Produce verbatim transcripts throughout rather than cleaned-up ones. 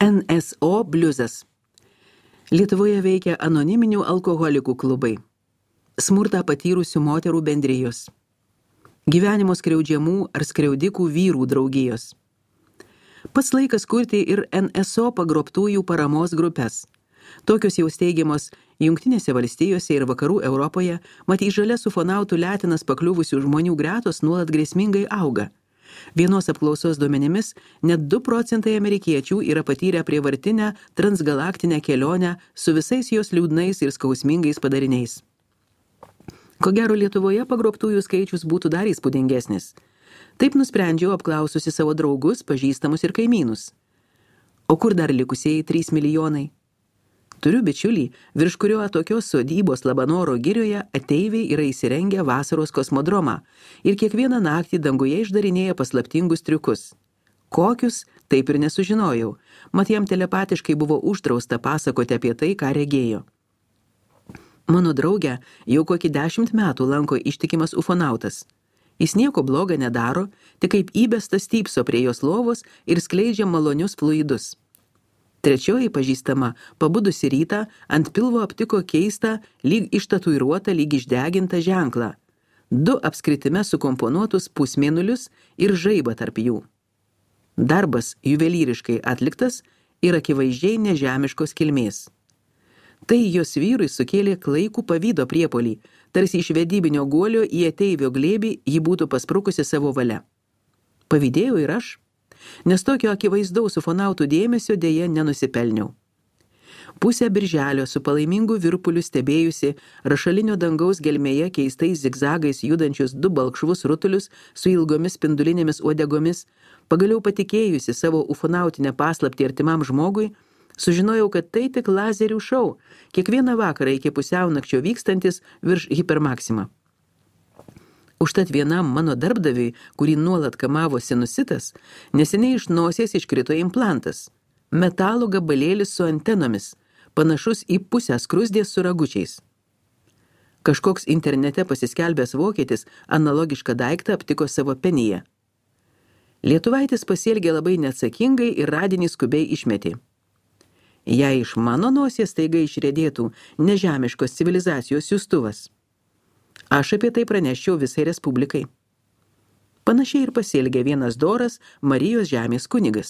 N S O bliuzas. Lietuvoje veikia anoniminių alkoholikų klubai. Smurtą patyrusių moterų bendrijos. Gyvenimo skriaudžiamų ar skriaudikų vyrų draugijos. Pats laikas kurti ir N S O pagrobtųjų paramos grupės. Tokios jau steigiamos Jungtinėse valstijose ir vakarų Europoje, mat į žalia sufonautų letinas pakliuvusių žmonių gretos nuolat grėsmingai auga. Vienos apklausos duomenimis net du procentai amerikiečių yra patyrę prievartinę transgalaktinę kelionę su visais jos liūdnais ir skausmingais padariniais. Ko gero Lietuvoje pagrobtųjų skaičius būtų dar įspūdingesnis. Taip nusprendžiau apklaususi savo draugus, pažįstamus ir kaimynus. O kur dar likusieji trys milijonai? Turiu bičiulį, virš kurio tokios sodybos Labanoro girioje ateiviai yra įsirengę vasaros kosmodromą ir kiekvieną naktį danguje išdarinėja paslaptingus triukus. Kokius, taip ir nesužinojau, mat jam telepatiškai buvo uždrausta pasakoti apie tai, ką regėjo. Mano draugę jau kokį dešimt metų lanko ištikimas ufonautas. Jis nieko bloga nedaro, tik kaip įbestas stypso prie jos lovos ir skleidžia malonius fluidus. Trečioji pažįstama, pabudusi rytą, ant pilvo aptiko keistą, lyg ištatuiruotą, lyg išdegintą ženklą. Du apskritime sukomponuotus pusmėnulius ir žaibą tarp jų. Darbas juvelyriškai atliktas ir akivaizdžiai nežemiškos kilmės. Tai jos vyrui sukėlė klaikų pavydo priepolį, tarsi iš vedybinio guolio į ateivio glėbį ji būtų pasprukusi savo valia. Pavydėjau ir aš, nes tokio akivaizdaus ufonautų dėmesio dėja nenusipelniau. Pusę birželio su palaimingu virpuliu stebėjusi rašalinio dangaus gelmėje keistais zigzagais judančius du balkšvus rutulius su ilgomis spindulinėmis uodegomis, pagaliau patikėjusi savo ufonautinę paslaptį artimam žmogui, sužinojau, kad tai tik lazerių šou, kiekvieną vakarą iki pusiaunakčio vykstantis virš hipermaksima. Užtat vienam mano darbdaviui, kurį nuolat kamavo sinusitas, neseniai iš nosies iškrito implantas. Metalo gabalėlis su antenomis, panašus į pusę skrusdės su ragučiais. Kažkoks internete pasiskelbęs vokietis analogišką daiktą aptiko savo penyje. Lietuvaitis pasielgė labai neatsakingai ir radinį skubiai išmetė. Jei iš mano nosies staiga išriedėtų nežemiškos civilizacijos siųstuvas. Aš apie tai praneščiau visai Respublikai. Panašiai ir pasielgė vienas doras Marijos žemės kunigas.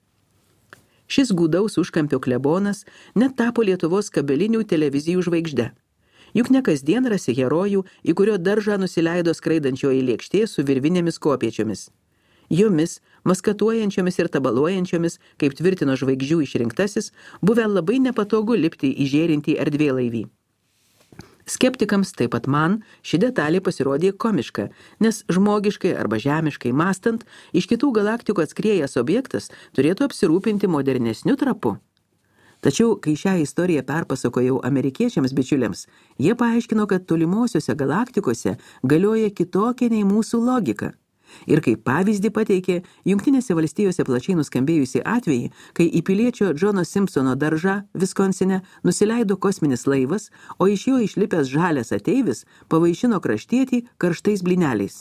Šis gūdaus užkampio klebonas net tapo Lietuvos kabelinių televizijų žvaigžde. Juk ne kasdien rasi herojų, į kurio daržą nusileido skraidančioji lėkštė su virvinėmis kopėčiomis. Jomis, maskatuojančiomis ir tabaluojančiomis, kaip tvirtino žvaigždžių išrinktasis, buvę labai nepatogu lipti į žėrintį erdvėlaivį. Skeptikams, taip pat man, ši detalė pasirodė komiška, nes žmogiškai arba žemiškai mąstant, iš kitų galaktikų atskrėjęs objektas turėtų apsirūpinti modernesniu trapu. Tačiau, kai šią istoriją perpasakojau amerikiečiams bičiuliams, jie paaiškino, kad tolimosiuose galaktikose galioja kitokia nei mūsų logika. Ir kaip pavyzdį pateikė Jungtinėse valstijose plačiai nuskambėjusi atvejį, kai į piliečio Džono Simpsono daržą Viskonsine nusileido kosminis laivas, o iš jo išlipęs žalias ateivis pavaišino kraštietį karštais blyneliais.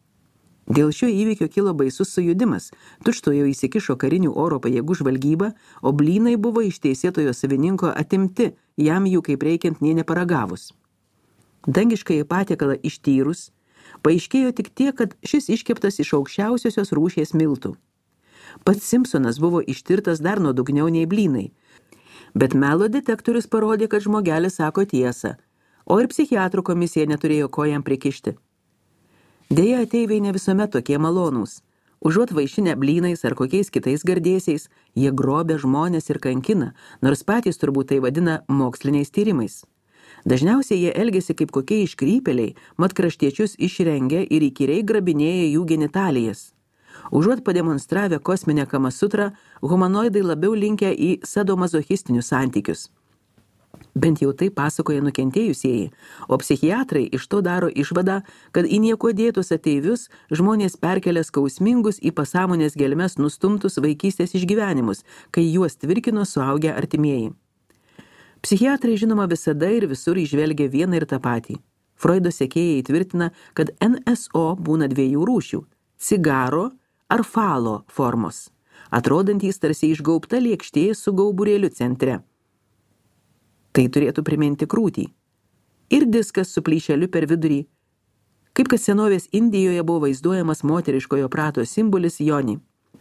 Dėl šio įvykio kilo baisus sujudimas, tučtuojau įsikišo karinių oro pajėgų žvalgyba, o blynai buvo iš teisėtojo savininko atimti, jam jų kaip reikiant nė neparagavus. Dangiškąjį patiekalą ištyrus, paaiškėjo tik tiek, kad šis iškeptas iš aukščiausiosios rūšies miltų. Pats Simpsonas buvo ištirtas dar nuodugniau nei blynai, bet melo detektorius parodė, kad žmogelis sako tiesą, o ir psichiatrų komisija neturėjo ko jam prikišti. Deja, ateiviai ne visuomet tokie malonūs. Užuot vaišinę blynais ar kokiais kitais gardėsiais, jie grobia žmones ir kankina, nors patys turbūt tai vadina moksliniais tyrimais. Dažniausiai jie elgiasi kaip kokie iškrypėliai, mat kraštiečius išrengia ir įkyriai grabinėja jų genitalijas. Užuot pademonstravę kosminę kamasutrą, humanoidai labiau linkę į sadomazochistinius santykius. Bent jau tai pasakoja nukentėjusieji, o psichiatrai iš to daro išvadą, kad į nieko dėtus ateivius žmonės perkelia skausmingus į pasąmonės gelmes nustumtus vaikystės išgyvenimus, kai juos tvirkino suaugę artimieji. Psichiatrai žinoma visada ir visur įžvelgia vieną ir tą patį. Freudo sekėjai tvirtina, kad N S O būna dviejų rūšių – cigaro ar falo formos. atrodantys tarsi išgaubta lėkštė su gauburėliu centre. Tai turėtų priminti krūtį. Ir diskas su plyšeliu per vidurį, kaip kad senovės Indijoje buvo vaizduojamas moteriškojo prato simbolis Joni.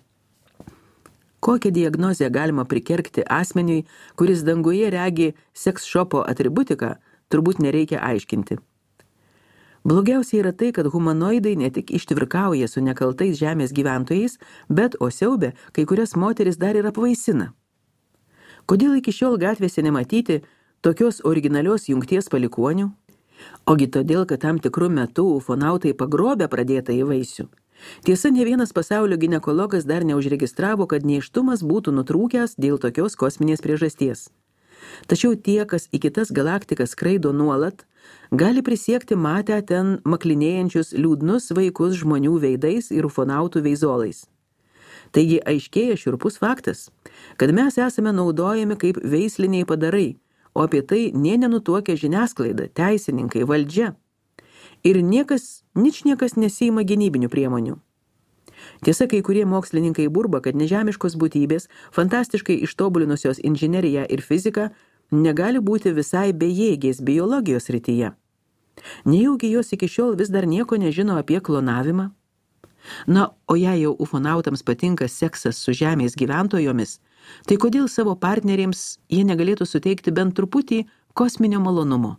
Kokią diagnozę galima prikergti asmeniui, kuris danguje regi seks šopo atributiką, turbūt nereikia aiškinti. Blogiausia yra tai, kad humanoidai ne tik ištvirkauja su nekaltais žemės gyventojais, bet, o siaubė, kai kurias moteris dar ir apvaisina. Kodėl iki šiol gatvėse nematyti tokios originalios jungties palikuonių? Ogi todėl, kad tam tikrų metų ufonautai pagrobė pradėtąjį vaisių. Tiesa, ne vienas pasaulio ginekologas dar neužregistravo, kad nėštumas būtų nutrūkęs dėl tokios kosminės priežasties. Tačiau tie, kas į kitas galaktikas skraido nuolat, gali prisiekti matę ten maklinėjančius liūdnus vaikus žmonių veidais ir ufonautų veizolais. Taigi aiškėja šiurpus faktas, kad mes esame naudojami kaip veisliniai padarai, o apie tai nė nenutuokia žiniasklaida, teisininkai, valdžia. Ir niekas, ničniekas nesiima gynybinių priemonių. Tiesa, kai kurie mokslininkai burba, kad nežemiškos būtybės, fantastiškai ištobulinusios inžineriją ir fiziką, negali būti visai bejėgės biologijos srityje. Nejaugi jos iki šiol vis dar nieko nežino apie klonavimą? Na, o jei jau ufonautams patinka seksas su žemės gyventojomis, tai kodėl savo partneriams jie negalėtų suteikti bent truputį kosminio malonumo?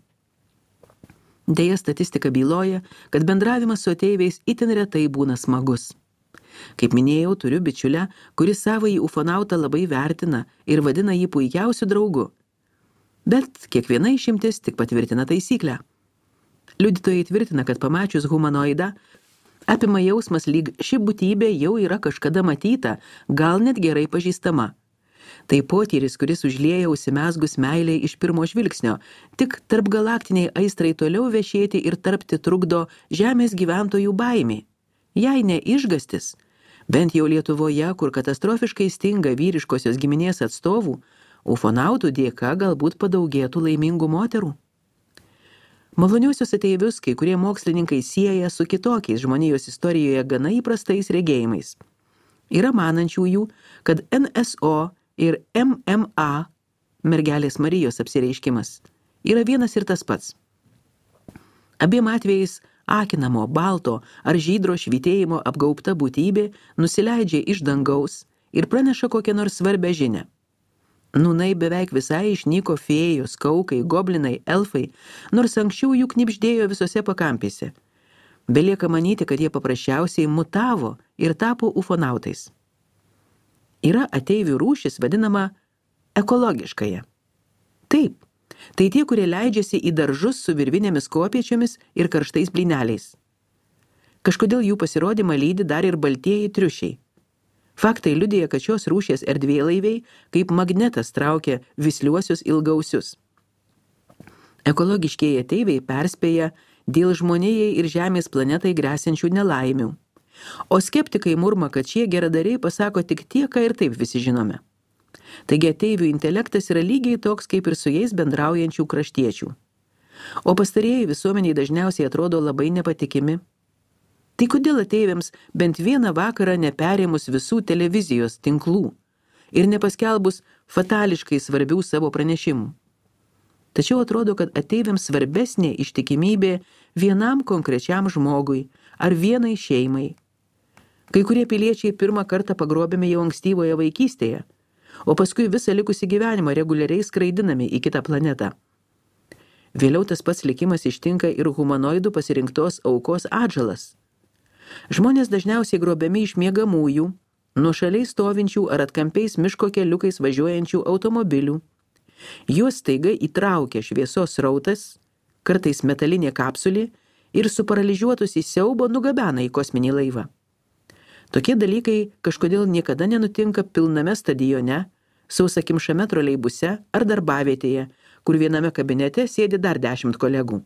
Deja, statistika byloja, kad bendravimas su ateiviais itin retai būna smagus. Kaip minėjau, turiu bičiulę, kuris savąjį ufonautą labai vertina ir vadina jį puikiausiu draugu. Bet kiekviena išimtis tik patvirtina taisyklę. Liudytojai tvirtina, kad pamačius humanoidą, apima jausmas lyg ši būtybė jau yra kažkada matyta, gal net gerai pažįstama. Tai potyris, kuris užlieja užsimezgus meiliai iš pirmo žvilgsnio, tik tarp galaktiniai aistrai toliau vešėti ir tarpti trukdo žemės gyventojų baimė. Jei ne išgastis, bent jau Lietuvoje, kur katastrofiškai stinga vyriškosios giminės atstovų, ufonautų dėka galbūt padaugėtų laimingų moterų. Maloniuosius ateivius kai kurie mokslininkai sieja su kitokiais žmonijos istorijoje gana įprastais regėjimais. Yra manančiųjų, kad N S O ir M M A, mergelės Marijos apsireiškimas, yra vienas ir tas pats. Abiem atvejais akinamo, balto ar žydro švytėjimo apgaubta būtybė nusileidžia iš dangaus ir praneša kokią nors svarbią žinią. Nūnai beveik visai išnyko fėjos, kaukai, goblinai, elfai, nors anksčiau jų knibždėjo visose pakampėse. Belieka manyti, kad jie paprasčiausiai mutavo ir tapo ufonautais. Yra ateivių rūšis vadinama ekologiškąja. Taip, tai tie, kurie leidžiasi į daržus su virvinėmis kopiečiomis ir karštais blyneliais. Kažkodėl jų pasirodymą lydi dar ir baltieji triušiai. Faktai liudija, kad šios rūšies erdvėlaiviai kaip magnetas traukia visliuosius ilgausius. Ekologiškieji ateiviai perspėja dėl žmonijai ir Žemės planetai gresiančių nelaimių. O skeptikai murma, kad šie geradariai pasako tik tiek, ką ir taip visi žinome. Taigi ateivių intelektas yra lygiai toks, kaip ir su jais bendraujančių kraštiečių. O pastarieji visuomeniai dažniausiai atrodo labai nepatikimi. Tai kodėl ateiviams bent vieną vakarą neperėmus visų televizijos tinklų ir nepaskelbus fatališkai svarbių savo pranešimų? Tačiau atrodo, kad ateiviams svarbesnė ištikimybė vienam konkrečiam žmogui ar vienai šeimai. Kai kurie piliečiai pirmą kartą pagrobėme jau ankstyvoje vaikystėje, o paskui visą likusį gyvenimą reguliariai skraidinami į kitą planetą. Vėliau tas pats likimas ištinka ir humanoidų pasirinktos aukos atžalas. Žmonės dažniausiai grobiami iš miegamųjų, nuošaliai stovinčių ar atkampiais miško keliukais važiuojančių automobilių. Juos staiga įtraukia šviesos srautas, kartais metalinė kapsulė ir suparalyžiuotus į siaubo nugabena į kosminį laivą. Tokie dalykai kažkodėl niekada nenutinka pilname stadione, sausakimšame troleibuse ar darbavietėje, kur viename kabinete sėdi dar dešimt kolegų.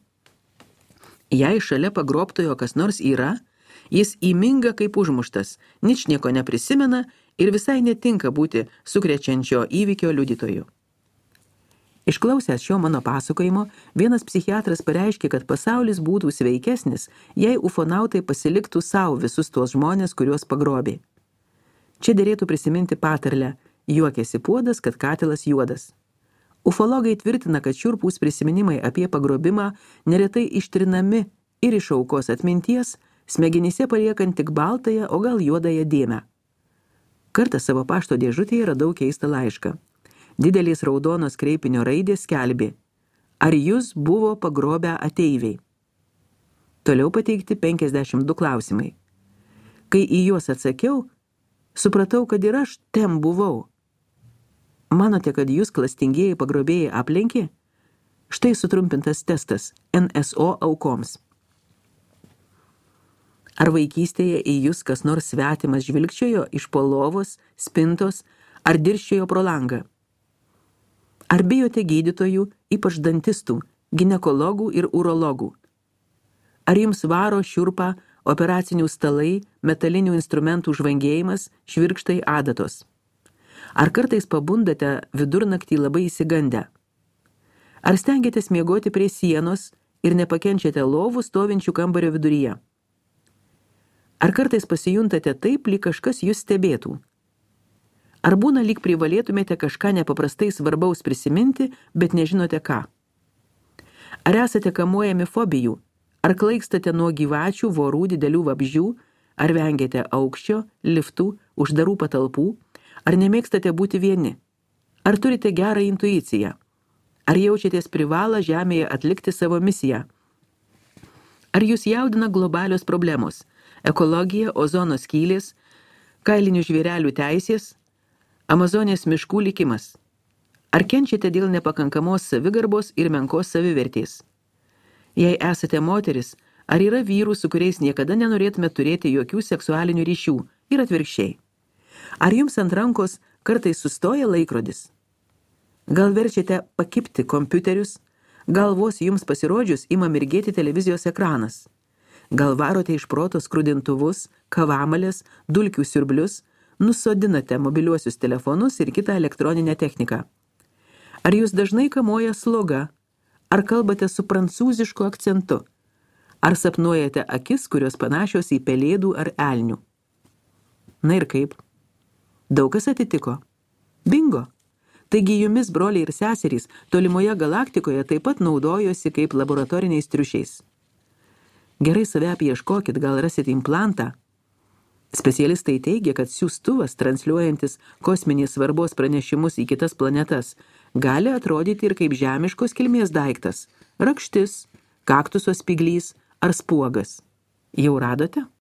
Jei šalia pagrobtojo kas nors yra, jis įminga kaip užmuštas, ničnieko neprisimena ir visai netinka būti sukrečiančio įvykio liudytoju. Išklausęs šio mano pasakojimo, vienas psichiatras pareiškė, kad pasaulis būtų sveikesnis, jei ufonautai pasiliktų savo visus tuos žmonės, kuriuos pagrobė. Čia derėtų prisiminti patarlę juokiasi puodas, kad katilas juodas. Ufologai tvirtina, kad šiurpūs prisiminimai apie pagrobimą neretai ištrinami ir iš aukos atminties, smegenyse paliekant tik baltąją, o gal juodąją dėmę. Kartą savo pašto dėžutėje radau keistą laišką. Didelės raudonos kreipinio raidės skelbė: ar jūs buvo pagrobę ateiviai? Toliau pateikti penkiasdešimt du klausimai. Kai į juos atsakiau, supratau, kad ir aš ten buvau. Manote, kad jūs klastingieji pagrobėjai aplenkė? Štai sutrumpintas testas N S O aukoms. Ar vaikystėje į jūs kas nors svetimas žvilgčiojo iš po lovos, spintos ar dirščiojo pro langą? Ar bijote gydytojų, ypač dantistų, ginekologų ir urologų? Ar jums varo šiurpą operacinių stalai, metalinių instrumentų žvangėjimas, švirkštai adatos? Ar kartais pabundate vidurnaktį labai įsigandę? Ar stengiatės miegoti prie sienos ir nepakenčiate lovų stovinčių kambario viduryje? Ar kartais pasijuntate taip, lyg kažkas jūs stebėtų? Ar būna, lyg privalėtumėte kažką nepaprastai svarbaus prisiminti, bet nežinote ką? Ar esate kamuojami fobijų? Ar klaikstate nuo gyvačių, vorų, didelių vabzdžių? Ar vengiate aukščio, liftų, uždarų patalpų? Ar nemėgstate būti vieni? Ar turite gerą intuiciją? Ar jaučiatės privalą žemėje atlikti savo misiją? Ar jūs jaudina globalios problemos? Ekologija, ozono skylės, kailinių žvėrelių teisės, Amazonės miškų likimas? Ar kenčiate dėl nepakankamos savigarbos ir menkos savivertės? Jei esate moteris, ar yra vyrų, su kuriais niekada nenorėtume turėti jokių seksualinių ryšių ir atvirkščiai? Ar jums ant rankos kartais sustoja laikrodis? Gal verčiate pakipti kompiuterius? Gal vos jums pasirodžius ima mirgėti televizijos ekranas? Gal varote iš proto skrudintuvus, kavamalės, dulkių siurblius, nusodinate mobiliuosius telefonus ir kitą elektroninę techniką? Ar jūs dažnai kamuoja sloga? Ar kalbate su prancūzišku akcentu? Ar sapnuojate akis, kurios panašios į pelėdų ar elnių? Na ir kaip? Daug kas atitiko. Bingo! Taigi jumis, broliai ir seserys, tolimoje galaktikoje taip pat naudojosi kaip laboratoriniais triušiais. Gerai save apieškokit, gal rasit implantą. Specialistai teigia, kad siųstuvas, transliuojantis kosminės svarbos pranešimus į kitas planetas, gali atrodyti ir kaip žemiškos kilmės daiktas – rakštis, kaktuso spyglys ar spuogas. Jau radote?